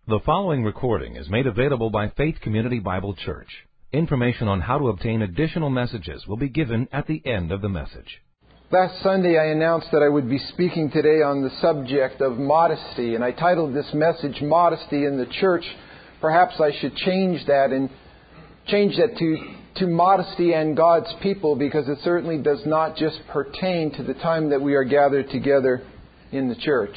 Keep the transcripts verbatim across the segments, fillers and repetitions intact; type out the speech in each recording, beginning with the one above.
The following recording is made available by Faith Community Bible Church. Information on how to obtain additional messages will be given at the end of the message. Last Sunday I announced that I would be speaking today on the subject of modesty, and I titled this message, Modesty in the Church. Perhaps I should change that and change that to, to modesty and God's people, because it certainly does not just pertain to the time that we are gathered together in the church.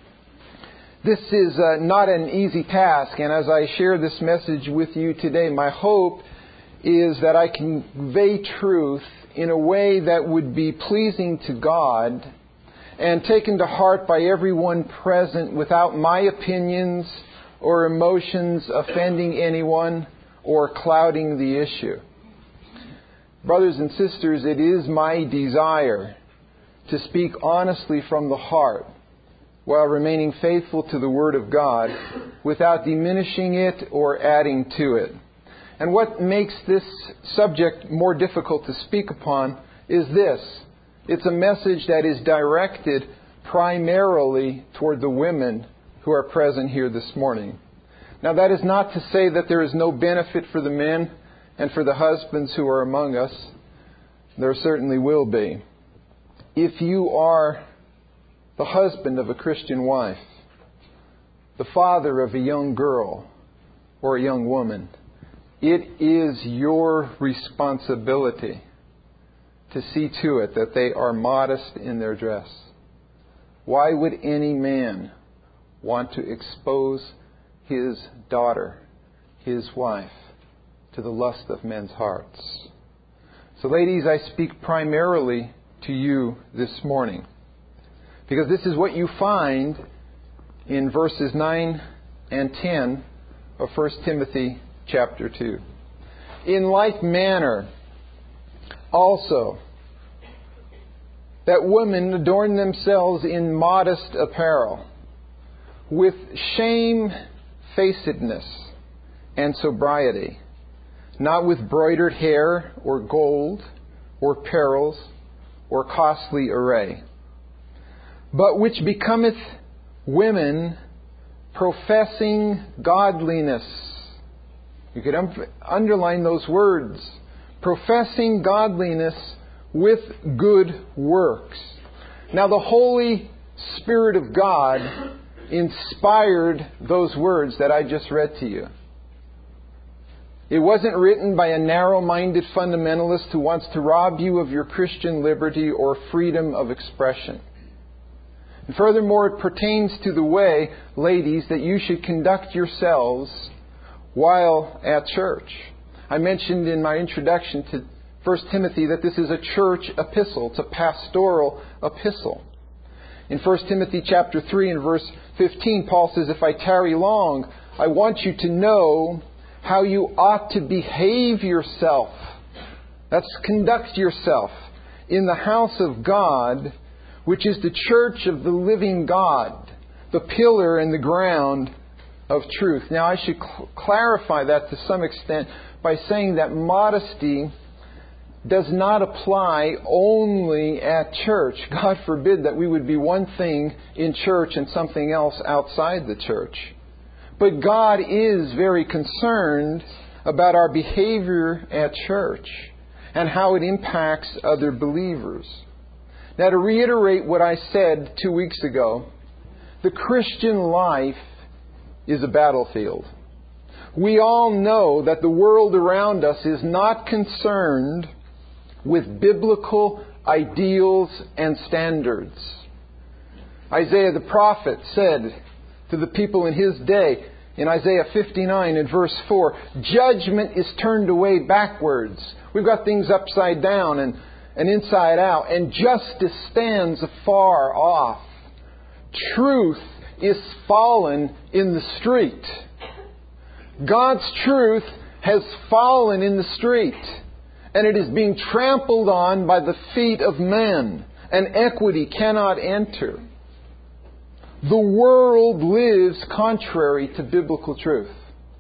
This is uh, not an easy task, and as I share this message with you today, my hope is that I can convey truth in a way that would be pleasing to God and taken to heart by everyone present without my opinions or emotions offending anyone or clouding the issue. Brothers and sisters, it is my desire to speak honestly from the heart, while remaining faithful to the Word of God, without diminishing it or adding to it. And what makes this subject more difficult to speak upon is this. It's a message that is directed primarily toward the women who are present here this morning. Now, that is not to say that there is no benefit for the men and for the husbands who are among us. There certainly will be. If you are the husband of a Christian wife, the father of a young girl or a young woman, it is your responsibility to see to it that they are modest in their dress. Why would any man want to expose his daughter, his wife, to the lust of men's hearts? So, ladies, I speak primarily to you this morning, because this is what you find in verses nine and ten of First Timothy chapter two. In like manner, also, that women adorn themselves in modest apparel, with shamefacedness and sobriety, not with broidered hair or gold or pearls or costly array, but which becometh women professing godliness. You could um, underline those words. Professing godliness with good works. Now, the Holy Spirit of God inspired those words that I just read to you. It wasn't written by a narrow-minded fundamentalist who wants to rob you of your Christian liberty or freedom of expression. And furthermore, it pertains to the way, ladies, that you should conduct yourselves while at church. I mentioned in my introduction to First Timothy that this is a church epistle. It's a pastoral epistle. In First Timothy chapter three and verse fifteen, Paul says, "If I tarry long, I want you to know how you ought to behave yourself." That's conduct yourself in the house of God, which is the church of the living God, the pillar and the ground of truth. Now, I should cl- clarify that to some extent by saying that modesty does not apply only at church. God forbid that we would be one thing in church and something else outside the church. But God is very concerned about our behavior at church and how it impacts other believers. Now, to reiterate what I said two weeks ago, the Christian life is a battlefield. We all know that the world around us is not concerned with biblical ideals and standards. Isaiah the prophet said to the people in his day, in Isaiah fifty-nine and verse four, "Judgment is turned away backwards." We've got things upside down and and inside out, and justice stands afar off. Truth is fallen in the street. God's truth has fallen in the street, and it is being trampled on by the feet of men, and equity cannot enter. The world lives contrary to biblical truth,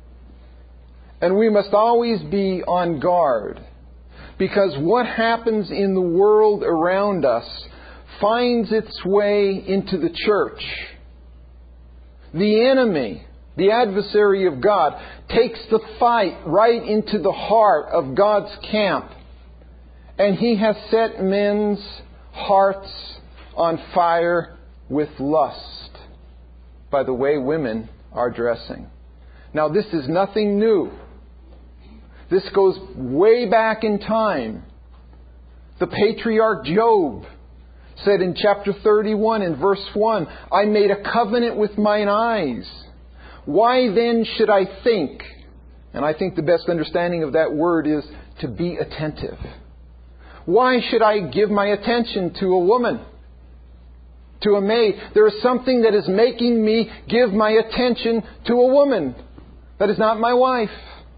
and we must always be on guard. Because what happens in the world around us finds its way into the church. The enemy the adversary of God, takes the fight right into the heart of God's camp. And he has set men's hearts on fire with lust by the way women are dressing. Now, this is nothing new. This goes way back in time. The patriarch Job said in chapter thirty-one in verse one, I made a covenant with mine eyes. Why then should I think? And I think the best understanding of that word is to be attentive. Why should I give my attention to a woman? To a maid? There is something that is making me give my attention to a woman that is not my wife.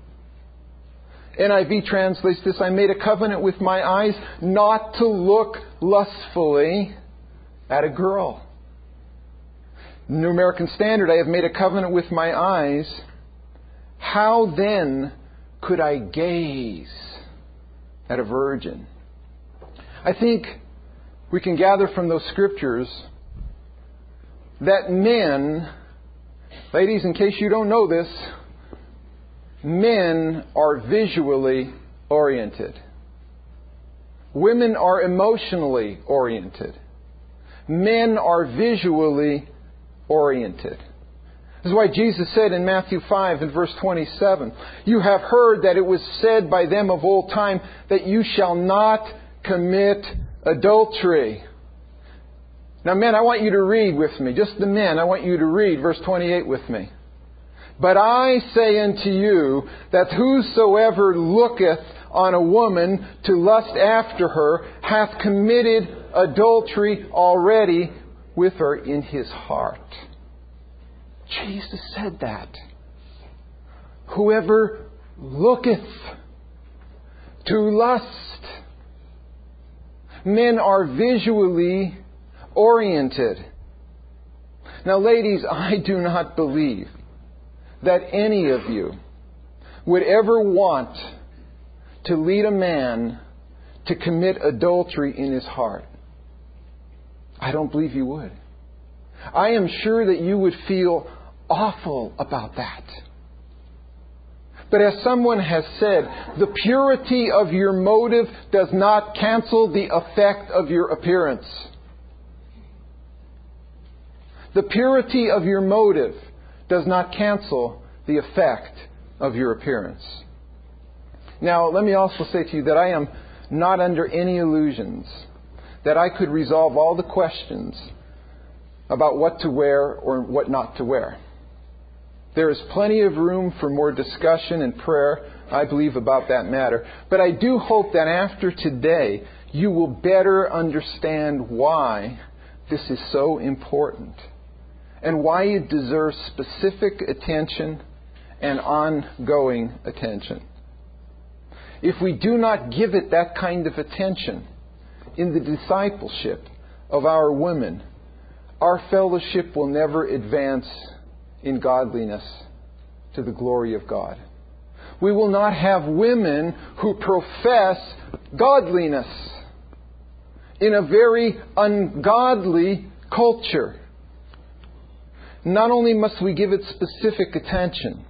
N I V translates this, I made a covenant with my eyes not to look lustfully at a girl. New American Standard, I have made a covenant with my eyes. How then could I gaze at a virgin? I think we can gather from those scriptures that men, ladies, in case you don't know this, men are visually oriented. Women are emotionally oriented. Men are visually oriented. This is why Jesus said in Matthew five and verse twenty-seven, you have heard that it was said by them of old time that you shall not commit adultery. Now men, I want you to read with me. Just the men, I want you to read verse twenty-eight with me. But I say unto you that whosoever looketh on a woman to lust after her hath committed adultery already with her in his heart. Jesus said that. Whoever looketh to lust. Men are visually oriented. Now, ladies, I do not believe that any of you would ever want to lead a man to commit adultery in his heart. I don't believe you would. I am sure that you would feel awful about that. But as someone has said, the purity of your motive does not cancel the effect of your appearance. The purity of your motive does not cancel the effect of your appearance. Now, let me also say to you that I am not under any illusions that I could resolve all the questions about what to wear or what not to wear. There is plenty of room for more discussion and prayer, I believe, about that matter. But I do hope that after today, you will better understand why this is so important and why it deserves specific attention and ongoing attention. If we do not give it that kind of attention in the discipleship of our women, our fellowship will never advance in godliness to the glory of God. We will not have women who profess godliness in a very ungodly culture. Not only must we give it specific attention,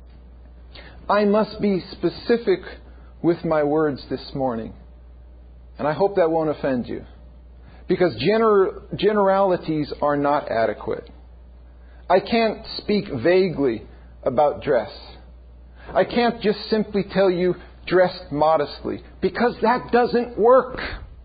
I must be specific with my words this morning. And I hope that won't offend you. Because gener- generalities are not adequate. I can't speak vaguely about dress. I can't just simply tell you dress modestly. Because that doesn't work.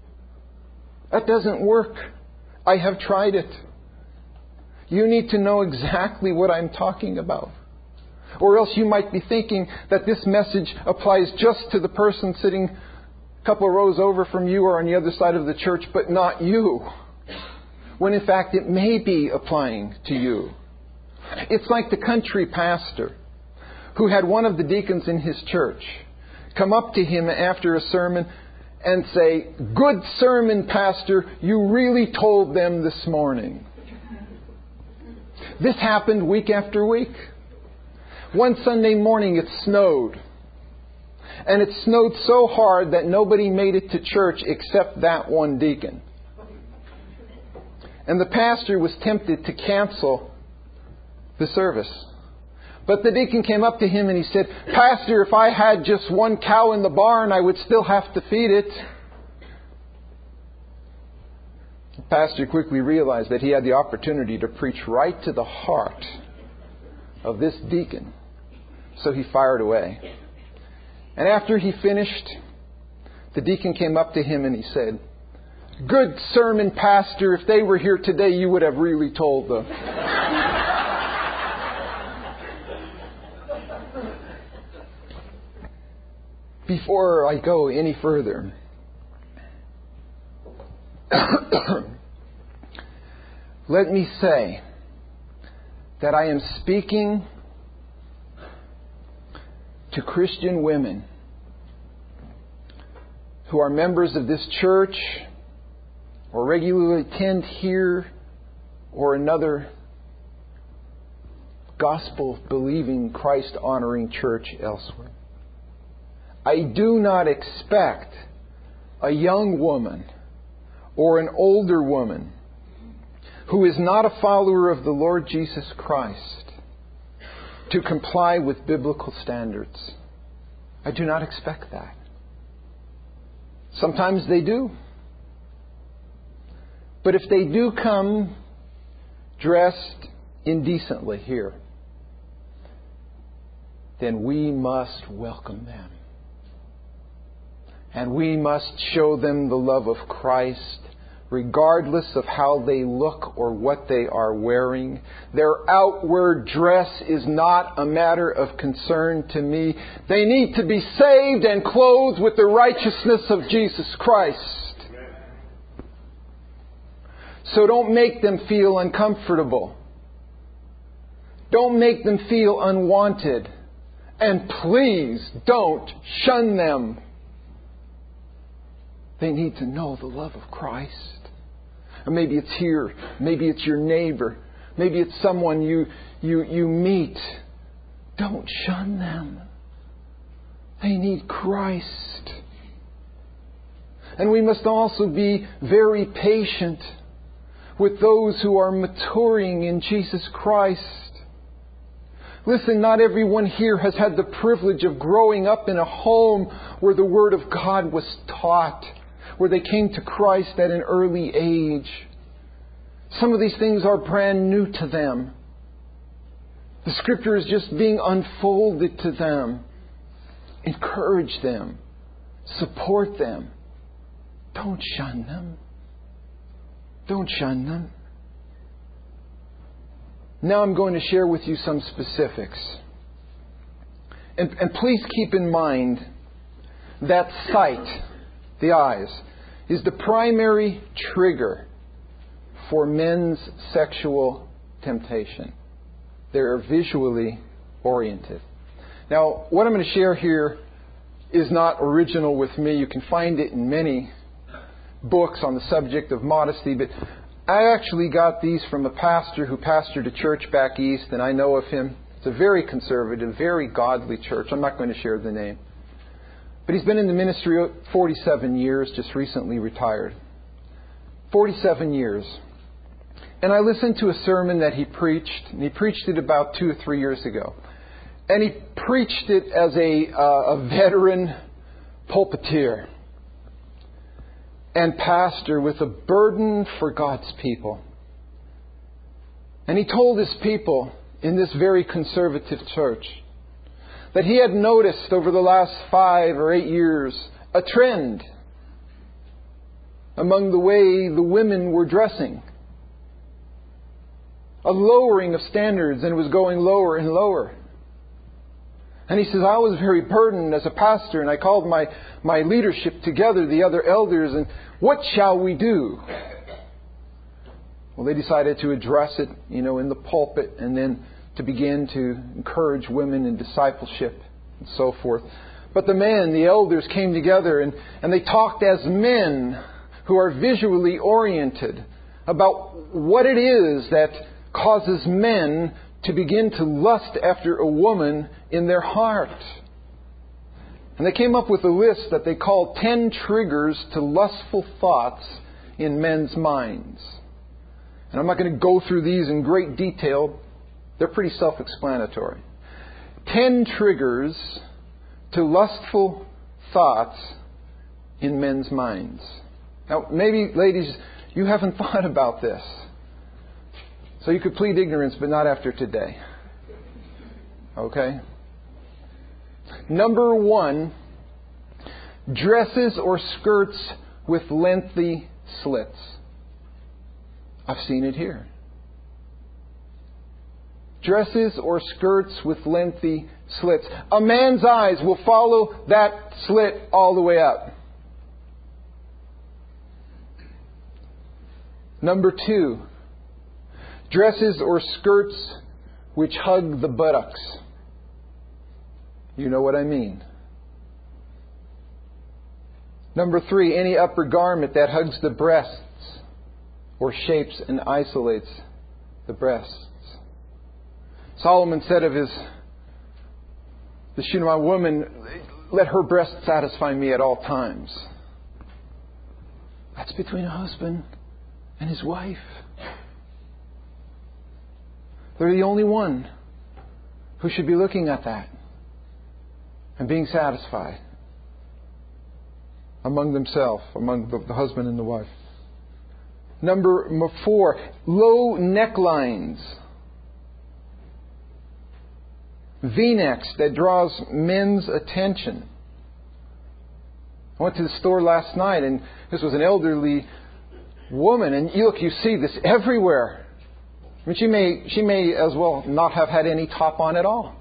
That doesn't work. I have tried it. You need to know exactly what I'm talking about. Or else you might be thinking that this message applies just to the person sitting a couple of rows over from you or on the other side of the church, but not you. When in fact it may be applying to you. It's like the country pastor who had one of the deacons in his church come up to him after a sermon and say, "Good sermon, Pastor, you really told them this morning." This happened week after week. One Sunday morning it snowed. And it snowed so hard that nobody made it to church except that one deacon. And the pastor was tempted to cancel the service. But the deacon came up to him and he said, "Pastor, if I had just one cow in the barn, I would still have to feed it." The pastor quickly realized that he had the opportunity to preach right to the heart of this deacon. So he fired away. And after he finished, the deacon came up to him and he said, "Good sermon, Pastor. If they were here today, you would have really told them." Before I go any further, let me say that I am speaking to Christian women who are members of this church or regularly attend here or another gospel-believing, Christ-honoring church elsewhere. I do not expect a young woman or an older woman who is not a follower of the Lord Jesus Christ to comply with biblical standards. I do not expect that. Sometimes they do. But if they do come dressed indecently here, then we must welcome them. And we must show them the love of Christ, regardless of how they look or what they are wearing. Their outward dress is not a matter of concern to me. They need to be saved and clothed with the righteousness of Jesus Christ. So don't make them feel uncomfortable. Don't make them feel unwanted. And please don't shun them. They need to know the love of Christ. Or maybe it's here. Maybe it's your neighbor. Maybe it's someone you, you, you meet. Don't shun them. They need Christ. And we must also be very patient with those who are maturing in Jesus Christ. Listen, not everyone here has had the privilege of growing up in a home where the Word of God was taught, where they came to Christ at an early age. Some of these things are brand new to them. The Scripture is just being unfolded to them. Encourage them. Support them. Don't shun them. Don't shun them. Now I'm going to share with you some specifics. And, and please keep in mind that sight, the eyes, is the primary trigger for men's sexual temptation. They are visually oriented. Now, what I'm going to share here is not original with me. You can find it in many books on the subject of modesty, but I actually got these from a pastor who pastored a church back east, and I know of him. It's a very conservative, very godly church. I'm not going to share the name. But he's been in the ministry forty-seven years, just recently retired. forty-seven years. And I listened to a sermon that he preached, and he preached it about two or three years ago. And he preached it as a, uh, a veteran pulpiteer and pastor with a burden for God's people. And he told his people in this very conservative church that he had noticed over the last five or eight years a trend among the way the women were dressing. A lowering of standards, and it was going lower and lower. And he says, I was very burdened as a pastor, and I called my, my leadership together, the other elders, and what shall we do? Well, they decided to address it, you know, in the pulpit, and then to begin to encourage women in discipleship and so forth. But the men, the elders, came together and, and they talked as men who are visually oriented about what it is that causes men to begin to lust after a woman in their heart. And they came up with a list that they called ten triggers to lustful thoughts in men's minds. And I'm not going to go through these in great detail. They're pretty self-explanatory. ten triggers to lustful thoughts in men's minds. Now, maybe, ladies, you haven't thought about this. So you could plead ignorance, but not after today. Okay? Number one, dresses or skirts with lengthy slits. I've seen it here. Dresses or skirts with lengthy slits. A man's eyes will follow that slit all the way up. Number two, dresses or skirts which hug the buttocks. You know what I mean. Number three, any upper garment that hugs the breasts or shapes and isolates the breasts. Solomon said of his, the Shunammite woman, let her breast satisfy me at all times. That's between a husband and his wife. They're the only one who should be looking at that and being satisfied among themselves, among the, the husband and the wife. Number four, low necklines. V-necks that draws men's attention. I went to the store last night, and this was an elderly woman, and you look, you see this everywhere. I mean, she may she may as well not have had any top on at all.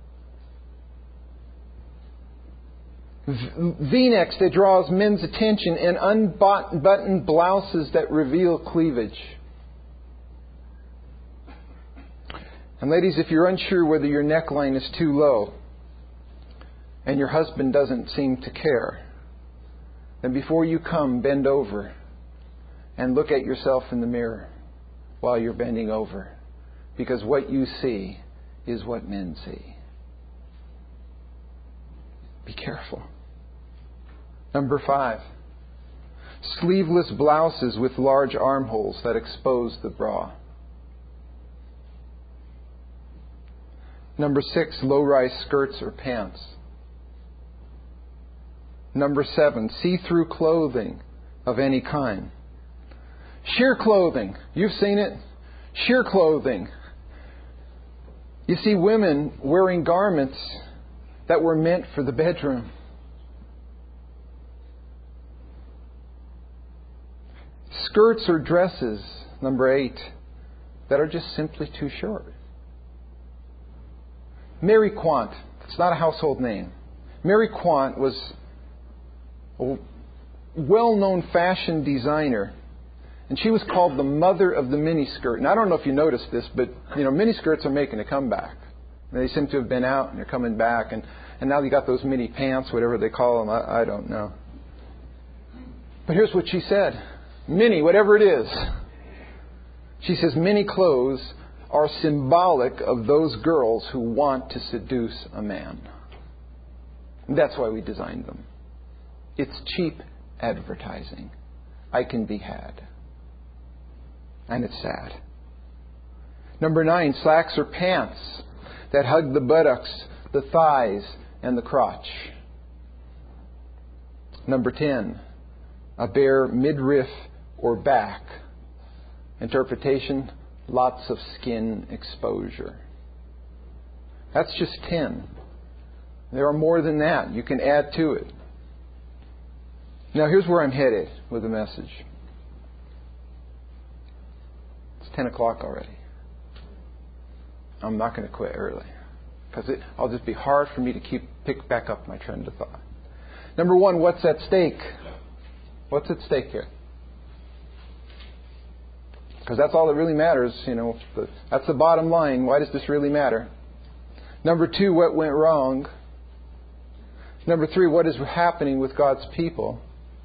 V-necks that draws men's attention, and unbuttoned blouses that reveal cleavage. And ladies, if you're unsure whether your neckline is too low and your husband doesn't seem to care, then before you come, bend over and look at yourself in the mirror while you're bending over. Because what you see is what men see. Be careful. Number five, sleeveless blouses with large armholes that expose the bra. Number six, low-rise skirts or pants. Number seven, see-through clothing of any kind. Sheer clothing. You've seen it. Sheer clothing. You see women wearing garments that were meant for the bedroom. Skirts or dresses, number eight, that are just simply too short. Mary Quant, it's not a household name. Mary Quant was a well-known fashion designer, and she was called the mother of the miniskirt. And I don't know if you noticed this, but you know, miniskirts are making a comeback. They seem to have been out and they're coming back, and, and now you got those mini pants, whatever they call them. I, I don't know. But here's what she said: mini, whatever it is. She says, mini clothes are symbolic of those girls who want to seduce a man. That's why we designed them. It's cheap advertising. I can be had. And it's sad. Number nine, slacks or pants that hug the buttocks, the thighs, and the crotch. Number ten, a bare midriff or back. Interpretation, lots of skin exposure. That's just ten. There are more than that. You can add to it. Now here's where I'm headed with the message. It's ten o'clock already. I'm not going to quit early, because it, I'll just be hard for me to keep pick back up my trend of thought. Number one, what's at stake? What's at stake here? Because that's all that really matters, you know. That's the bottom line. Why does this really matter? Number two, what went wrong? Number three, what is happening with God's people?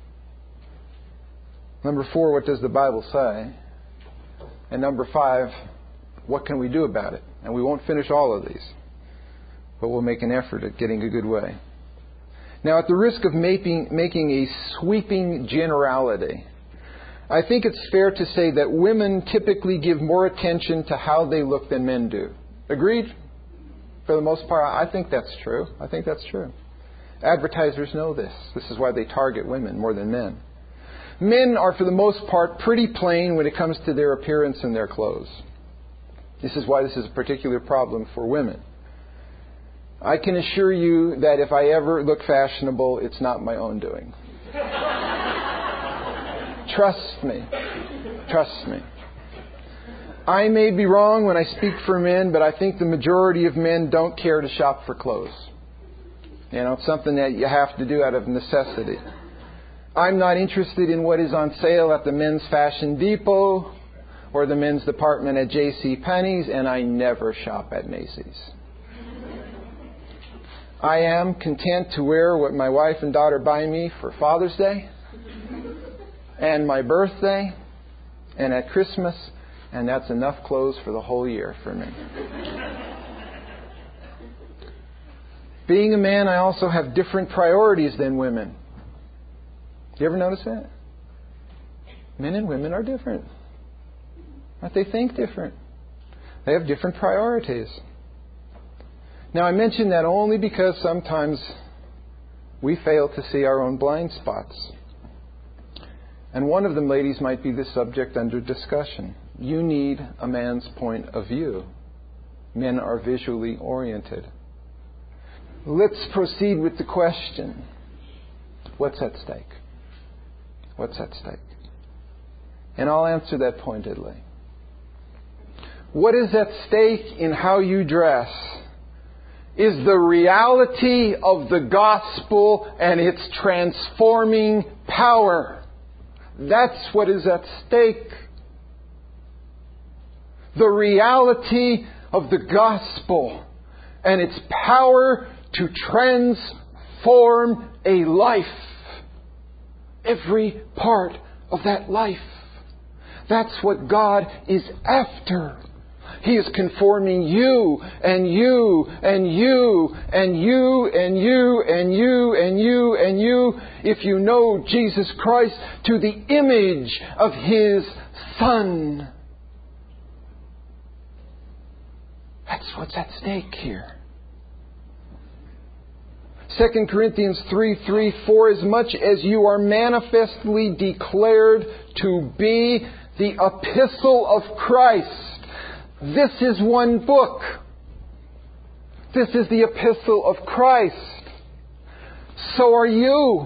Number four, what does the Bible say? And number five, what can we do about it? And we won't finish all of these, but we'll make an effort at getting a good way. Now, at the risk of making, making a sweeping generality, I think it's fair to say that women typically give more attention to how they look than men do. Agreed? For the most part, I think that's true. I think that's true. Advertisers know this. This is why they target women more than men. Men are, for the most part, pretty plain when it comes to their appearance and their clothes. This is why this is a particular problem for women. I can assure you that if I ever look fashionable, it's not my own doing. Trust me. Trust me. I may be wrong when I speak for men, but I think the majority of men don't care to shop for clothes. You know, it's something that you have to do out of necessity. I'm not interested in what is on sale at the Men's Fashion Depot or the men's department at J C Penney's, and I never shop at Macy's. I am content to wear what my wife and daughter buy me for Father's Day and my birthday and at Christmas, and that's enough clothes for the whole year for me. Being a man, I also have different priorities than women. You ever notice that? Men and women are different. But they think different. They have different priorities. Now, I mention that only because sometimes we fail to see our own blind spots. And one of them, ladies, might be the subject under discussion. You need a man's point of view. Men are visually oriented. Let's proceed with the question. What's at stake? What's at stake? And I'll answer that pointedly. What is at stake in how you dress is the reality of the gospel and its transforming power. That's what is at stake. The reality of the gospel and its power to transform a life. Every part of that life. That's what God is after. He is conforming you and you and you and you and you and you and you and you, if you know Jesus Christ, to the image of His Son. That's what's at stake here. Second Corinthians three three, for as much as you are manifestly declared to be the epistle of Christ. This is one book. This is the epistle of Christ. So are you.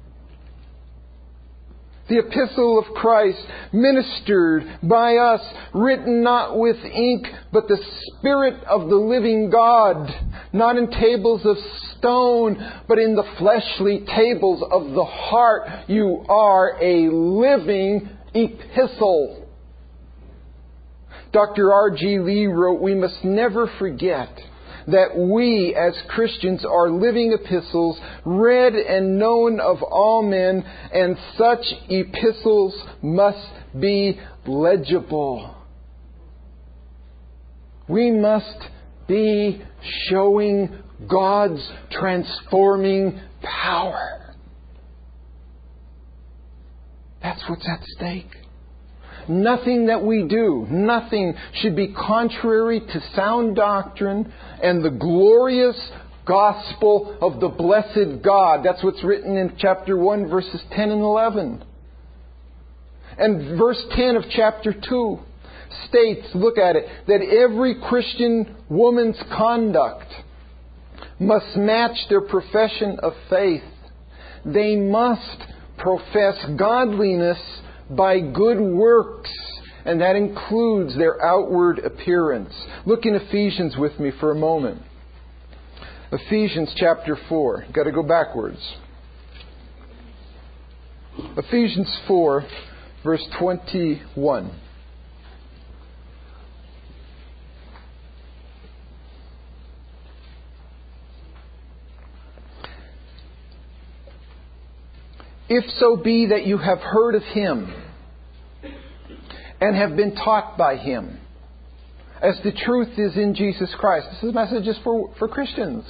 The epistle of Christ, ministered by us, written not with ink, but the Spirit of the living God, not in tables of stone, but in the fleshly tables of the heart. You are a living epistle. Doctor R G Lee wrote, we must never forget that we as Christians are living epistles, read and known of all men, and such epistles must be legible. We must be showing God's transforming power. That's what's at stake. Nothing that we do, nothing should be contrary to sound doctrine and the glorious gospel of the blessed God. That's what's written in chapter one, verses ten and eleven. And verse ten of chapter two states, look at it, that every Christian woman's conduct must match their profession of faith. They must profess godliness by good works, and that includes their outward appearance. Look in Ephesians with me for a moment. Ephesians chapter four. You've got to go backwards. Ephesians four, verse twenty-one. If so be that you have heard of Him and have been taught by Him, as the truth is in Jesus Christ. This is messages for, for Christians.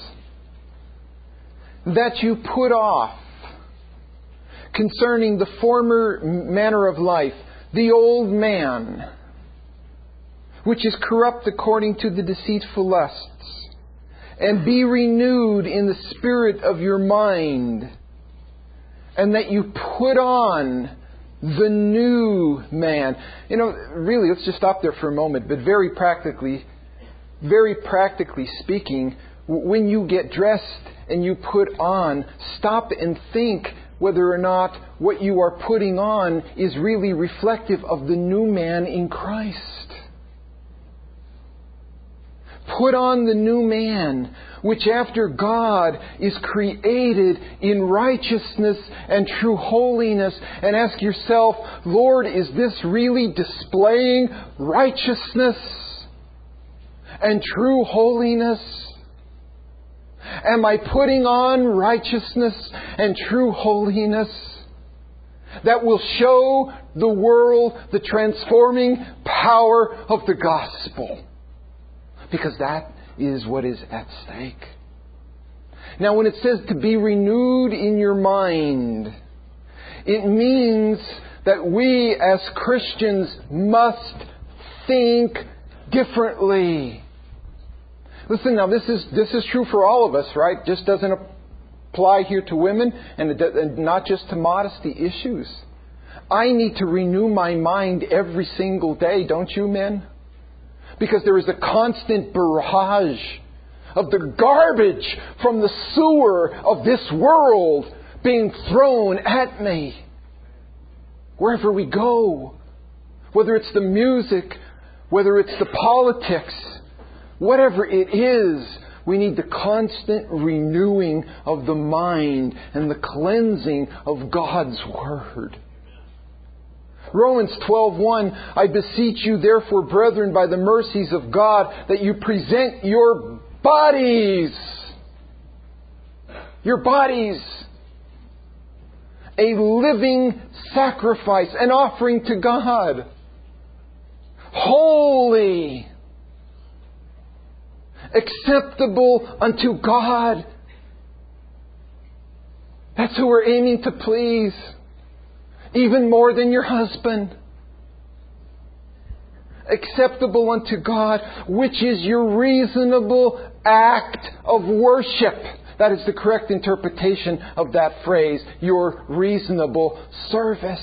That you put off concerning the former manner of life, the old man, which is corrupt according to the deceitful lusts, and be renewed in the spirit of your mind, and that you put on the new man. You know, really, let's just stop there for a moment. But very practically, very practically speaking, when you get dressed and you put on, stop and think whether or not what you are putting on is really reflective of the new man in Christ. Put on the new man, which after God is created in righteousness and true holiness. And ask yourself, Lord, is this really displaying righteousness and true holiness? Am I putting on righteousness and true holiness that will show the world the transforming power of the gospel? Because that is what is at stake. Now, when it says to be renewed in your mind, it means that we as Christians must think differently. Listen, now this is this is true for all of us, right? Just doesn't apply here to women and, it, and not just to modesty issues. I need to renew my mind every single day, don't you, men? Because there is a constant barrage of the garbage from the sewer of this world being thrown at me. Wherever we go, whether it's the music, whether it's the politics, whatever it is, we need the constant renewing of the mind and the cleansing of God's Word. Romans twelve one, I beseech you therefore, brethren, by the mercies of God, that you present your bodies, your bodies, a living sacrifice, an offering to God, holy, acceptable unto God. That's who we're aiming to please. Even more than your husband. Acceptable unto God, which is your reasonable act of worship. That is the correct interpretation of that phrase. Your reasonable service.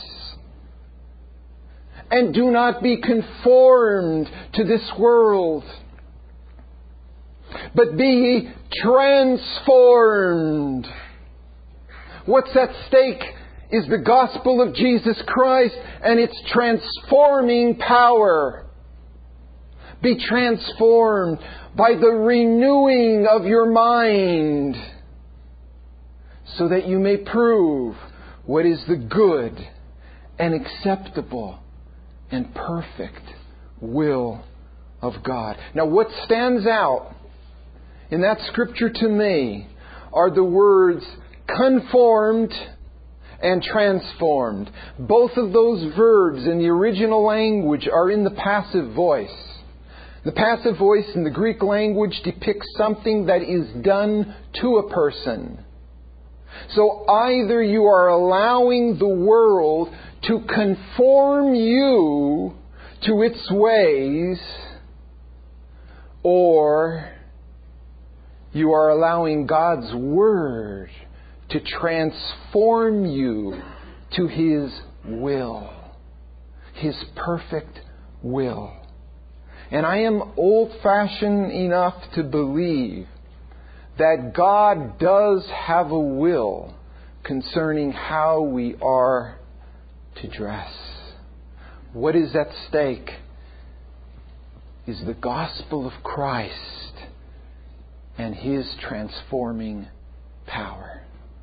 And do not be conformed to this world, but be ye transformed. What's at stake is the gospel of Jesus Christ and its transforming power. Be transformed by the renewing of your mind, so that you may prove what is the good and acceptable and perfect will of God. Now, what stands out in that scripture to me are the words conformed and transformed. Both of those verbs in the original language are in the passive voice. The passive voice in the Greek language depicts something that is done to a person. So either you are allowing the world to conform you to its ways, or you are allowing God's Word to transform you to His will. His perfect will. And I am old-fashioned enough to believe that God does have a will concerning how we are to dress. What is at stake is the gospel of Christ and His transforming power.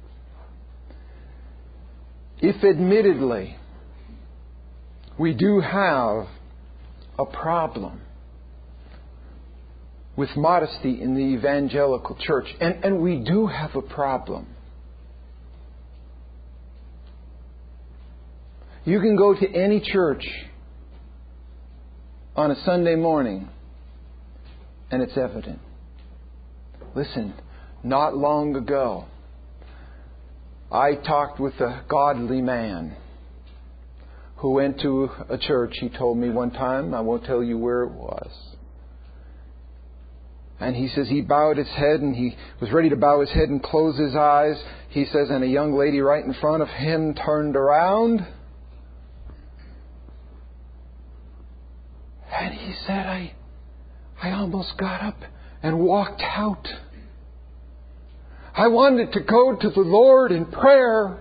If admittedly we do have a problem with modesty in the evangelical church, and, and we do have a problem. You can go to any church on a Sunday morning and it's evident. Listen, not long ago, I talked with a godly man who went to a church. He told me one time, I won't tell you where it was. And he says he bowed his head, and he was ready to bow his head and close his eyes. He says, and a young lady right in front of him turned around. And he said, I, I almost got up and walked out. I wanted to go to the Lord in prayer,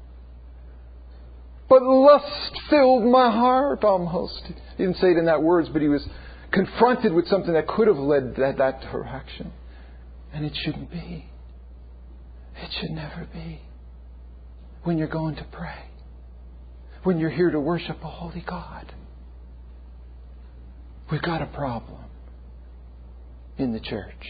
but lust filled my heart almost. He didn't say it in that words, but he was confronted with something that could have led that, that direction. And it shouldn't be. It should never be. When you're going to pray. When you're here to worship a holy God. We've got a problem in the church.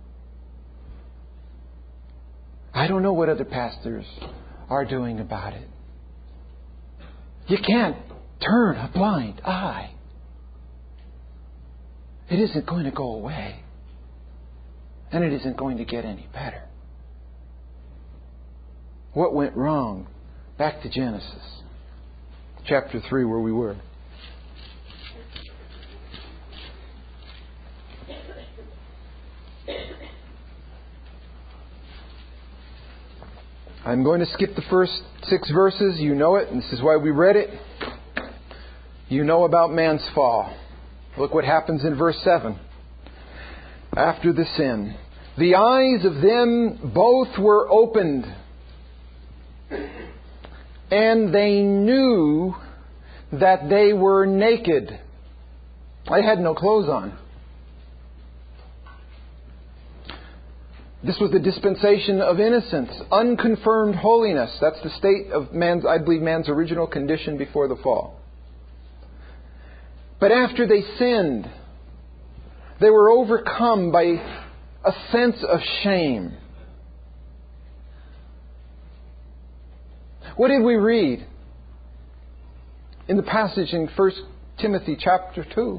I don't know what other pastors are doing about it. You can't turn a blind eye. It isn't going to go away. And it isn't going to get any better. What went wrong? Back to Genesis. Chapter three, where we were. I'm going to skip the first six verses. You know it, and this is why we read it. You know about man's fall. Look what happens in verse seven. After the sin, the eyes of them both were opened, and they knew that they were naked. They had no clothes on. This was the dispensation of innocence, unconfirmed holiness. That's the state of man's, I believe, man's original condition before the fall. But after they sinned, they were overcome by a sense of shame. What did we read in the passage in First Timothy chapter two?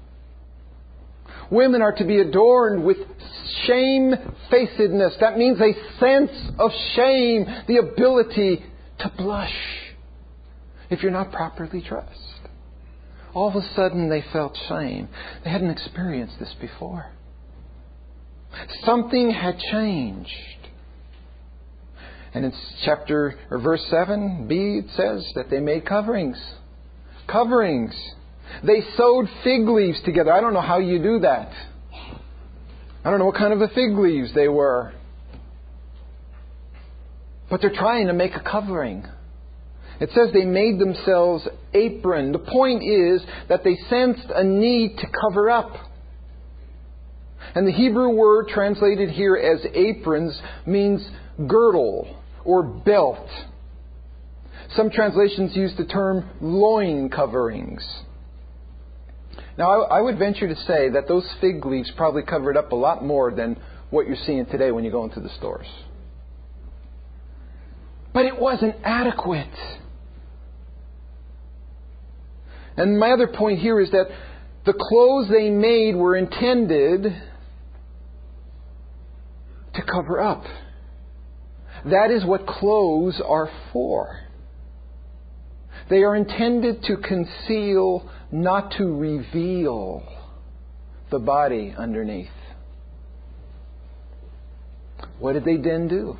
Women are to be adorned with shamefacedness. That means a sense of shame, the ability to blush if you're not properly dressed. All of a sudden they felt shame. They hadn't experienced this before. Something had changed. And in chapter or verse seven b, it says that they made coverings. Coverings. They sewed fig leaves together. I don't know how you do that. I don't know what kind of a fig leaves they were. But they're trying to make a covering. It says they made themselves apron. The point is that they sensed a need to cover up. And the Hebrew word translated here as aprons means girdle or belt. Some translations use the term loin coverings. Now, I would venture to say that those fig leaves probably covered up a lot more than what you're seeing today when you go into the stores. But it wasn't adequate. And my other point here is that the clothes they made were intended to cover up. That is what clothes are for. They are intended to conceal, not to reveal the body underneath. What did they then do?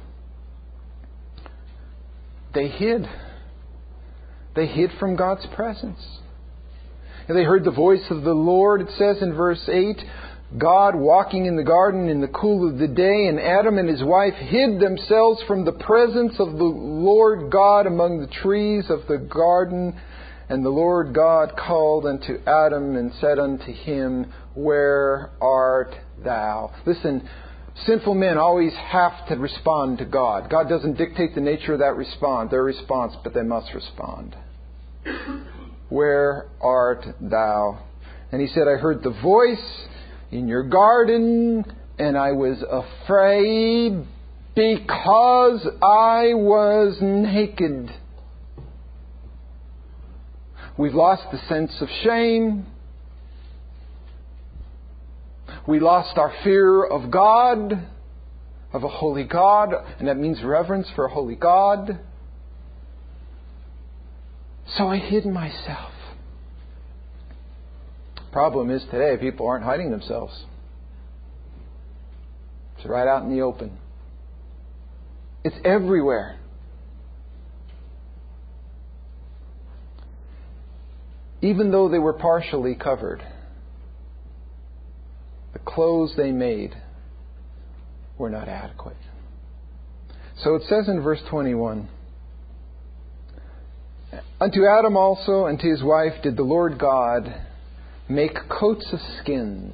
They hid. They hid from God's presence. And they heard the voice of the Lord, it says in verse eight, God walking in the garden in the cool of the day, and Adam and his wife hid themselves from the presence of the Lord God among the trees of the garden. And the Lord God called unto Adam and said unto him, Where art thou? Listen, sinful men always have to respond to God. God doesn't dictate the nature of that response, their response, but they must respond. Where art thou? And he said, I heard the voice in your garden, and I was afraid because I was naked. We've lost the sense of shame. We lost our fear of God, of a holy God, and that means reverence for a holy God. So I hid myself. Problem is today people aren't hiding themselves. It's right out in the open. It's everywhere. Even though they were partially covered, the clothes they made were not adequate. So it says in verse twenty-one, unto Adam also and to his wife did the Lord God make coats of skins,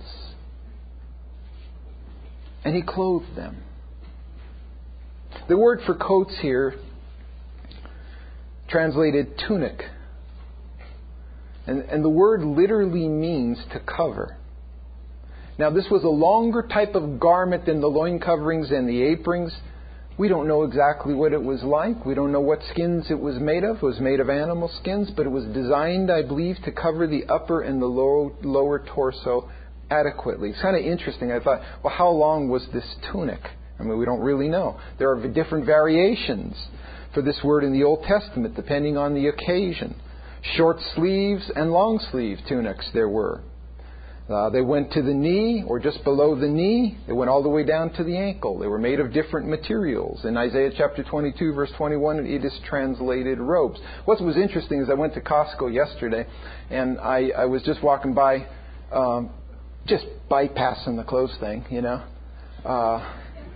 and He clothed them. The word for coats here, translated tunic, and, and the word literally means to cover. Now this was a longer type of garment than the loin coverings and the aprons. We don't know exactly what it was like. We don't know what skins it was made of. It was made of animal skins, but it was designed, I believe, to cover the upper and the low, lower torso adequately. It's kind of interesting. I thought, well, how long was this tunic? I mean, we don't really know. There are different variations for this word in the Old Testament, depending on the occasion. Short sleeves and long sleeve tunics there were. Uh, they went to the knee or just below the knee. They went all the way down to the ankle. They were made of different materials. In Isaiah chapter twenty-two, verse twenty-one, it is translated robes. What was interesting is I went to Costco yesterday, and I, I was just walking by, um, just bypassing the clothes thing, you know. Uh,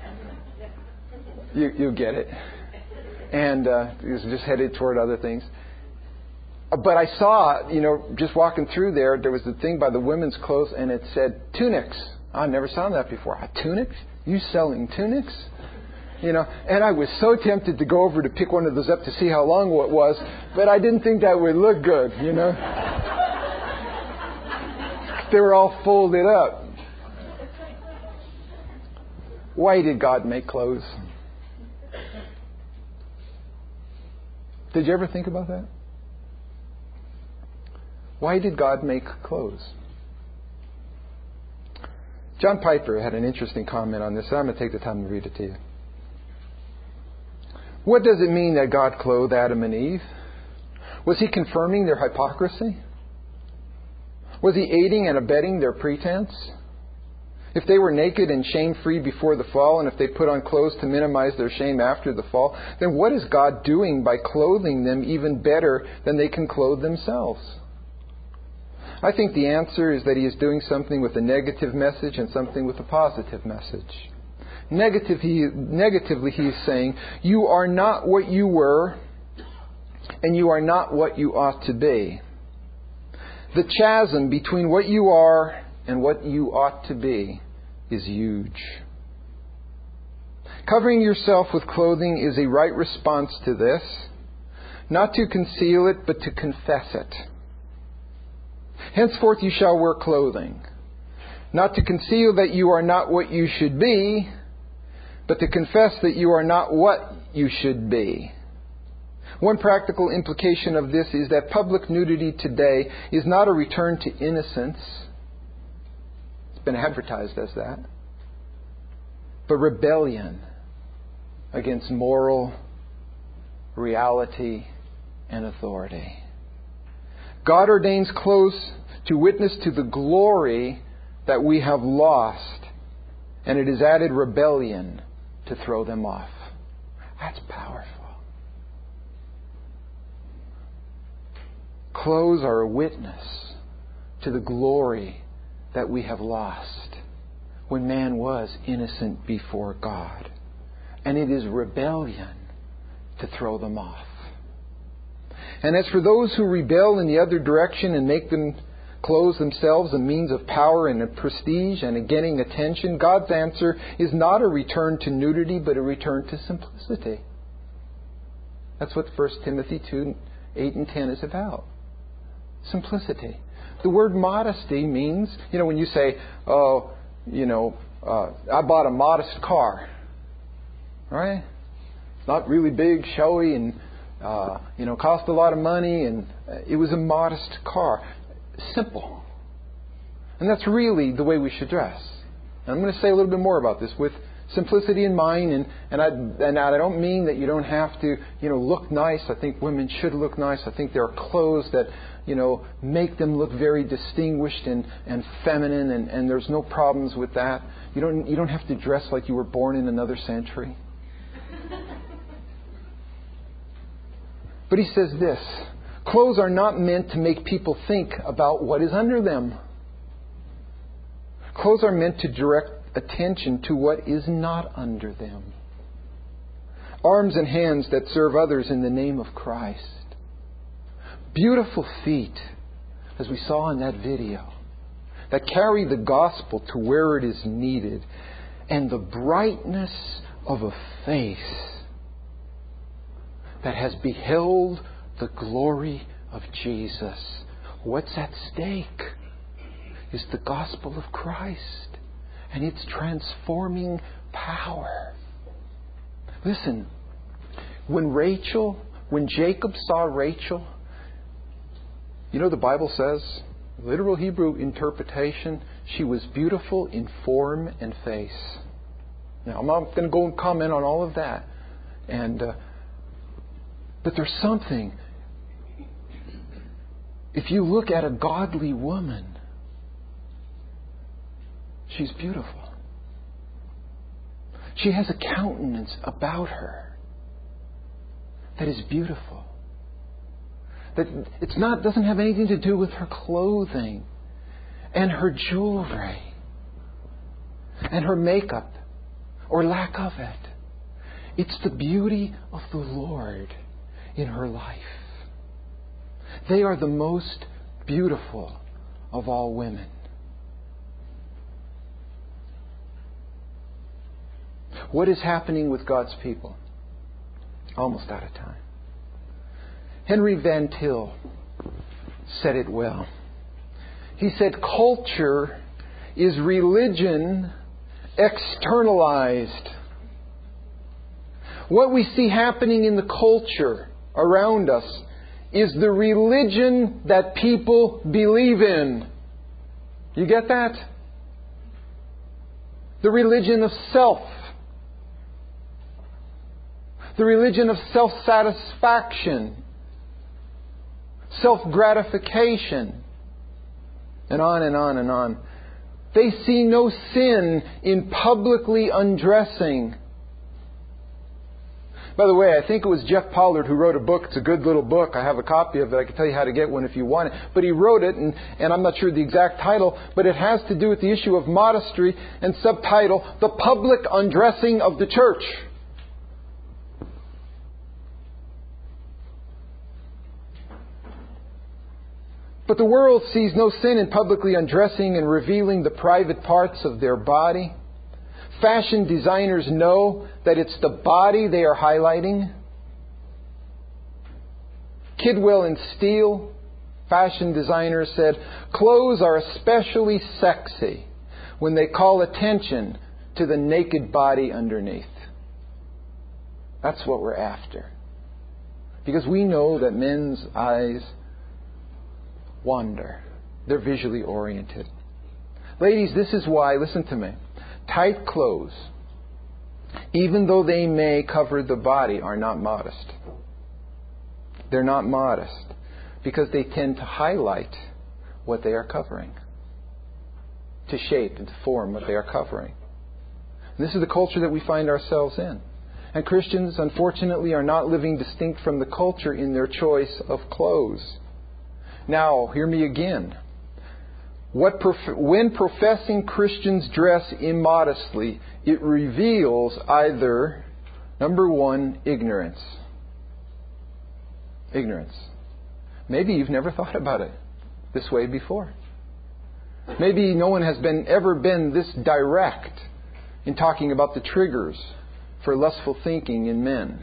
you, you get it. And uh, I was just headed toward other things. But I saw, you know, just walking through there, there was a thing by the women's clothes, and it said tunics. I never saw that before. Ah, tunics? You selling tunics? You know, and I was so tempted to go over to pick one of those up to see how long it was, but I didn't think that would look good, you know. They were all folded up. Why did God make clothes? Did you ever think about that? Why did God make clothes? John Piper had an interesting comment on this, and I'm going to take the time to read it to you. What does it mean that God clothed Adam and Eve? Was He confirming their hypocrisy? Was He aiding and abetting their pretense? If they were naked and shame-free before the fall, and if they put on clothes to minimize their shame after the fall, then what is God doing by clothing them even better than they can clothe themselves? I think the answer is that He is doing something with a negative message and something with a positive message. Negative, he, negatively, He is saying, you are not what you were, and you are not what you ought to be. The chasm between what you are and what you ought to be is huge. Covering yourself with clothing is a right response to this, not to conceal it, but to confess it. Henceforth you shall wear clothing, not to conceal that you are not what you should be, but to confess that you are not what you should be. One practical implication of this is that public nudity today is not a return to innocence. It's been advertised as that. But rebellion against moral reality and authority. God ordains clothes to witness to the glory that we have lost, and it is added rebellion to throw them off. That's powerful. Clothes are a witness to the glory that we have lost when man was innocent before God. And it is rebellion to throw them off. And as for those who rebel in the other direction and make them clothes themselves a means of power and of prestige and of getting attention, God's answer is not a return to nudity, but a return to simplicity. That's what First Timothy two, eight and ten is about. Simplicity. The word modesty means, you know, when you say, oh, you know, uh, I bought a modest car. Right? It's not really big, showy, and Uh, you know, cost a lot of money, and it was a modest car. Simple. And that's really the way we should dress. And I'm going to say a little bit more about this with simplicity in mind, and, and, I, and I don't mean that you don't have to, you know, look nice. I think women should look nice. I think there are clothes that, you know, make them look very distinguished and, and feminine, and, and there's no problems with that. You don't, you don't have to dress like you were born in another century. But he says this, clothes are not meant to make people think about what is under them. Clothes are meant to direct attention to what is not under them. Arms and hands that serve others in the name of Christ. Beautiful feet, as we saw in that video, that carry the gospel to where it is needed. And the brightness of a face that has beheld the glory of Jesus. What's at stake is the gospel of Christ and its transforming power. Listen, when Rachel, when Jacob saw Rachel, you know the Bible says, literal Hebrew interpretation, she was beautiful in form and face. Now, I'm not going to go and comment on all of that. And uh, but there's something. If you look at a godly woman, she's beautiful. She has a countenance about her that is beautiful. That it's not doesn't have anything to do with her clothing and her jewelry and her makeup or lack of it. It's the beauty of the Lord in her life. They are the most beautiful of all women. What is happening with God's people? Almost out of time. Henry Van Til said it well. He said, culture is religion externalized. What we see happening in the culture around us is the religion that people believe in. You get that? The religion of self. The religion of self-satisfaction. Self-gratification. And on and on and on. They see no sin in publicly undressing. By the way, I think it was Jeff Pollard who wrote a book. It's a good little book. I have a copy of it. I can tell you how to get one if you want it. But he wrote it, and, and I'm not sure the exact title, but it has to do with the issue of modesty, and subtitle, The Public Undressing of the Church. But the world sees no sin in publicly undressing and revealing the private parts of their body. Fashion designers know that it's the body they are highlighting. Kidwell and Steele, fashion designers, said, clothes are especially sexy when they call attention to the naked body underneath. That's what we're after. Because we know that men's eyes wander. They're visually oriented. Ladies, this is why, listen to me, tight clothes, even though they may cover the body, are not modest. They're not modest because they tend to highlight what they are covering, to shape and to form what they are covering. And this is the culture that we find ourselves in. And Christians, unfortunately, are not living distinct from the culture in their choice of clothes. Now, hear me again. What prof- when professing Christians dress immodestly, it reveals either, number one, ignorance. Ignorance. Maybe you've never thought about it this way before. Maybe no one has been ever been this direct in talking about the triggers for lustful thinking in men.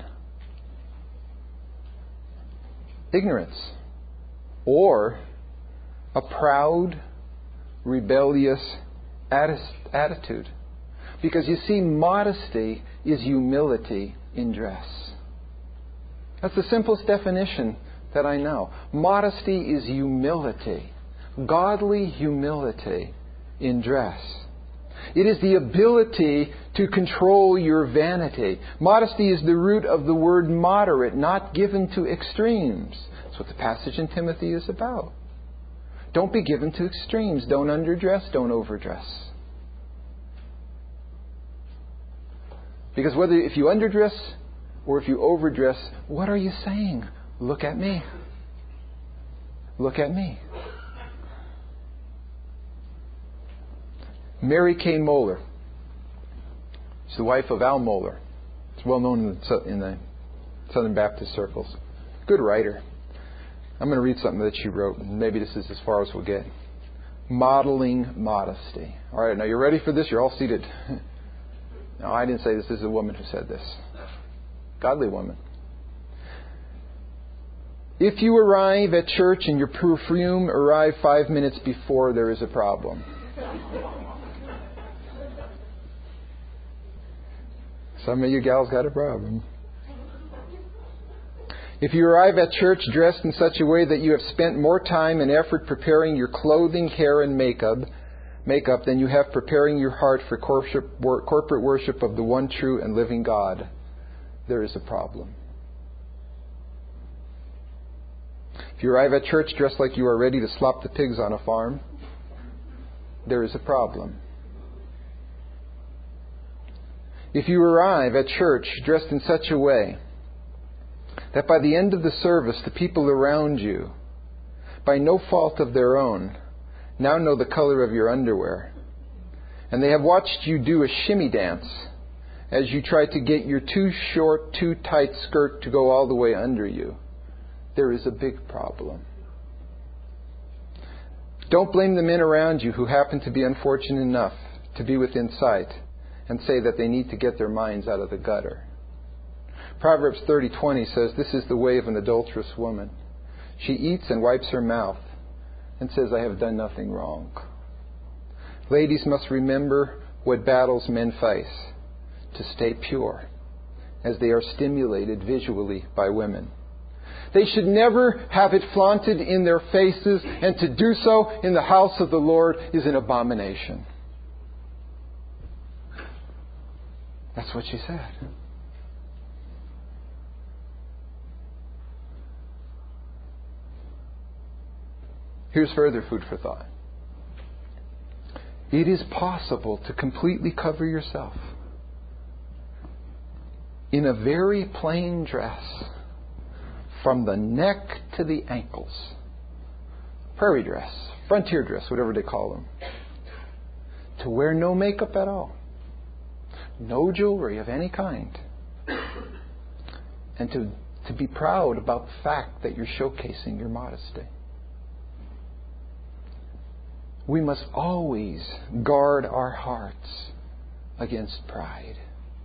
Ignorance. Or a proud, rebellious attitude. Because you see, modesty is humility in dress. That's the simplest definition that I know. Modesty is humility. Godly humility in dress. It is the ability to control your vanity. Modesty is the root of the word moderate, not given to extremes. That's what the passage in Timothy is about. Don't be given to extremes. Don't underdress. Don't overdress. Because whether if you underdress or if you overdress, what are you saying? Look at me. Look at me. Mary Kay Moeller. She's the wife of Al Mohler. It's well known in the, in the Southern Baptist circles. Good writer. I'm going to read something that she wrote. Maybe this is as far as we'll get. Modeling modesty. All right, now you're ready for this? You're all seated. No, I didn't say this. This is a woman who said this. Godly woman. If you arrive at church and your perfume arrived five minutes before, there is a problem. Some of you gals got a problem. If you arrive at church dressed in such a way that you have spent more time and effort preparing your clothing, hair, and makeup, makeup than you have preparing your heart for corporate worship of the one true and living God, there is a problem. If you arrive at church dressed like you are ready to slop the pigs on a farm, there is a problem. If you arrive at church dressed in such a way that by the end of the service the people around you, by no fault of their own, now know the color of your underwear, and they have watched you do a shimmy dance as you try to get your too short, too tight skirt to go all the way under you, there is a big problem. Don't blame the men around you who happen to be unfortunate enough to be within sight and say that they need to get their minds out of the gutter. Proverbs thirty twenty says, "This is the way of an adulterous woman. She eats and wipes her mouth and says, I have done nothing wrong." Ladies must remember what battles men face to stay pure as they are stimulated visually by women. They should never have it flaunted in their faces, and to do so in the house of the Lord is an abomination. That's what she said. Here's further food for thought. It is possible to completely cover yourself in a very plain dress from the neck to the ankles. Prairie dress, frontier dress, whatever they call them. To wear no makeup at all. No jewelry of any kind. And to, to be proud about the fact that you're showcasing your modesty. We must always guard our hearts against pride.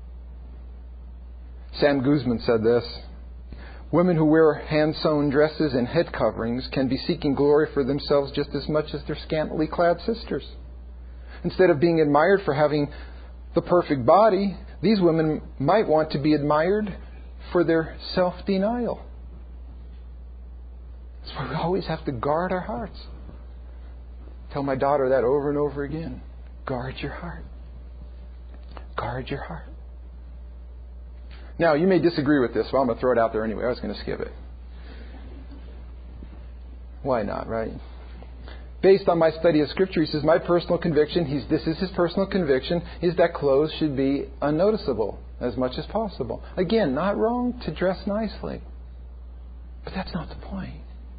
Sam Guzman said this: "Women who wear hand-sewn dresses and head coverings can be seeking glory for themselves just as much as their scantily clad sisters. Instead of being admired for having the perfect body, these women might want to be admired for their self-denial." That's why we always have to guard our hearts. Tell my daughter that over and over again. Guard your heart. Guard your heart. Now, you may disagree with this, so I'm going to throw it out there anyway. I was going to skip it. Why not, right? Based on my study of Scripture, he says, my personal conviction, he's, this is his personal conviction, is that clothes should be unnoticeable as much as possible. Again, not wrong to dress nicely. But that's not the point.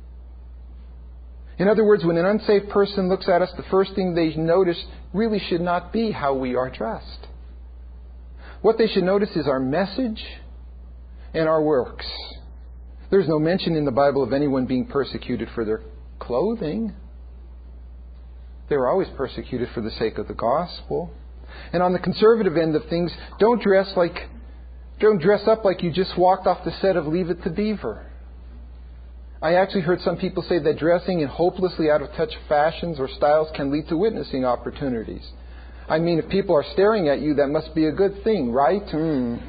In other words, when an unsaved person looks at us, the first thing they notice really should not be how we are dressed. What they should notice is our message and our works. There's no mention in the Bible of anyone being persecuted for their clothing. They were always persecuted for the sake of the gospel. And on the conservative end of things, don't dress like, don't dress up like you just walked off the set of Leave It to Beaver. I actually heard some people say that dressing in hopelessly out of touch fashions or styles can lead to witnessing opportunities. I mean, if people are staring at you, that must be a good thing, right? Mm.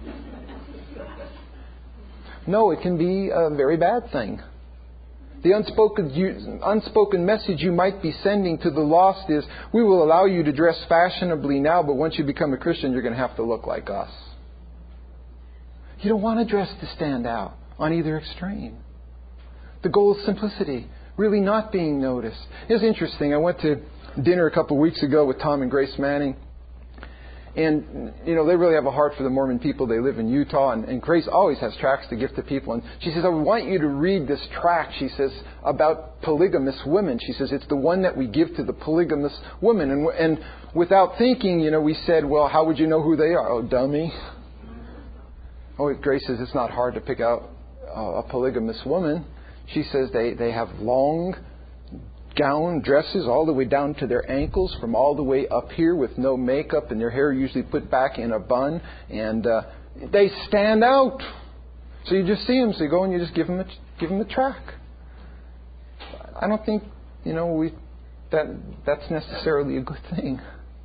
No, it can be a very bad thing. The unspoken, unspoken message you might be sending to the lost is, we will allow you to dress fashionably now, but once you become a Christian, you're going to have to look like us. You don't want to dress to stand out on either extreme. The goal is simplicity, really not being noticed. It's interesting. I went to dinner a couple of weeks ago with Tom and Grace Manning. And, you know, they really have a heart for the Mormon people. They live in Utah, and, and Grace always has tracts to give to people. And she says, I want you to read this tract, she says, about polygamous women. She says, it's the one that we give to the polygamous women. And, and without thinking, you know, we said, well, how would you know who they are? Oh, dummy. Oh, Grace says, it's not hard to pick out uh, a polygamous woman. She says they, they have long gown dresses all the way down to their ankles, from all the way up here with no makeup, and their hair usually put back in a bun, and uh, they stand out. So you just see them, so you go and you just give them a, give them a track. I don't think, you know, we that that's necessarily a good thing.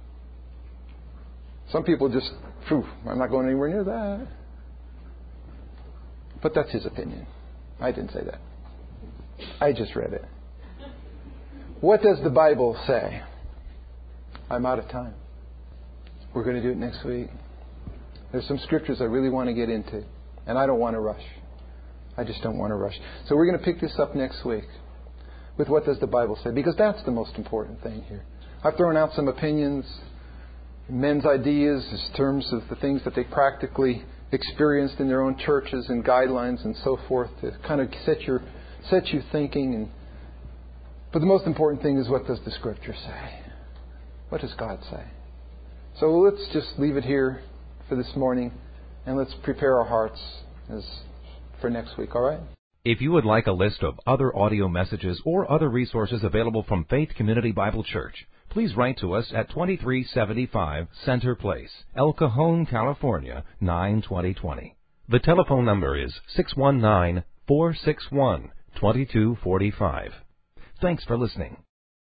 Some people just, phew, I'm not going anywhere near that. But that's his opinion. I didn't say that. I just read it. What does the Bible say? I'm out of time. We're going to do it next week. There's some scriptures I really want to get into, and I don't want to rush. I just don't want to rush. So we're going to pick this up next week with what does the Bible say, because that's the most important thing here. I've thrown out some opinions, men's ideas in terms of the things that they practically experienced in their own churches and guidelines and so forth to kind of set your set you thinking. And but the most important thing is, what does the Scripture say? What does God say? So let's just leave it here for this morning, and let's prepare our hearts as for next week, all right? If you would like a list of other audio messages or other resources available from Faith Community Bible Church, please write to us at twenty-three seventy-five Center Place, El Cajon, California, nine twenty twenty. The telephone number is six one nine, four six one, two two four five. Thanks for listening.